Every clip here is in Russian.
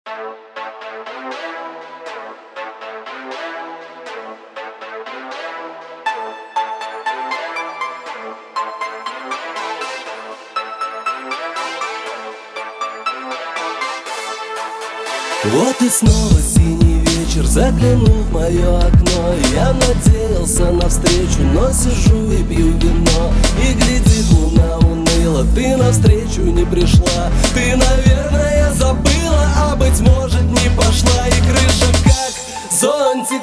Вот и снова синий вечер заглянул в мое окно. Я надеялся на встречу, но сижу и пью вино. И глядит луна уныло, ты навстречу не пришла. Ты, наверное, забыла, а быть может не пошла. И крыша как зонтик,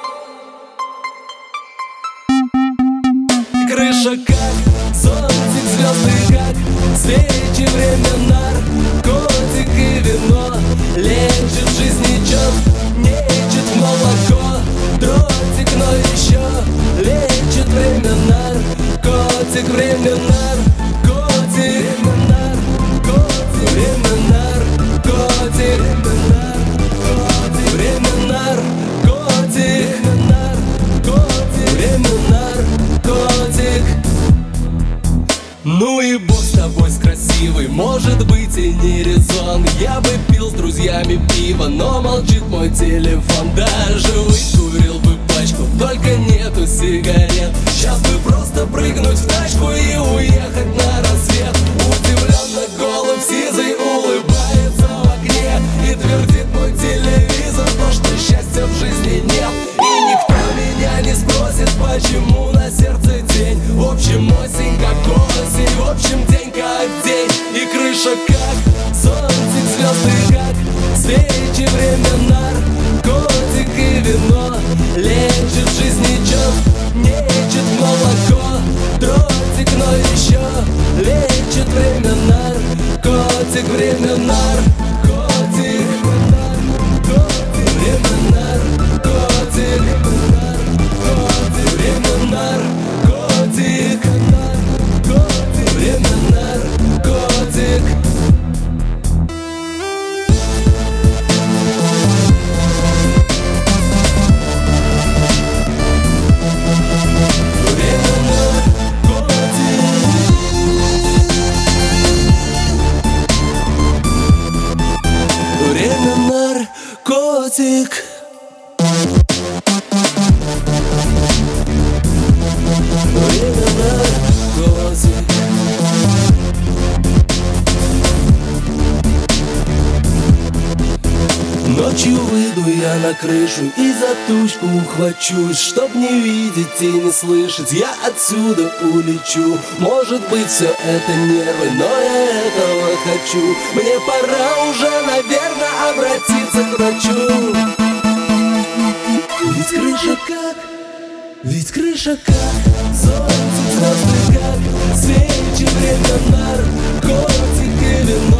крыша как зонтик, звезды как свечи, время наркотик и вино. Лечит жизни чем нечет молоко, дротик, но еще лечит время наркотик, время наркотик, время наркотик, время наркотик, время наркотик. Ну и бог с тобой, с красивой, может быть и не резон. Я бы пил с друзьями пиво, но молчит мой телефон. Даже выкурил бы пачку, только нету сигарет. Сейчас бы просто прыгнуть в тачку и уехать на рассвет. Удивленно голубь сизый улыбается в окне и твердит мой телевизор то, что счастья в жизни нет. И никто меня не спросит, почему на сердце тень. В общем, осень как осень, в общем, день как день. И крыша как зонтик, звезды как свечи, время наркотик и вино. Лечит жизни чем нечет молоко, дротик, но еще лечит время наркотик, время наркотик, время наркотик, время наркотик, время наркотик. Время наркотик. Время наркотик. Ночью выйду я на крышу и за тучку ухвачусь, чтоб не видеть и не слышать, я отсюда улечу. Может быть, все это нервы, но я этого хочу. Мне пора уже, наверное, обратиться к врачу. Ведь крыша как зонтик, звезды как свечи, время наркотик и вино.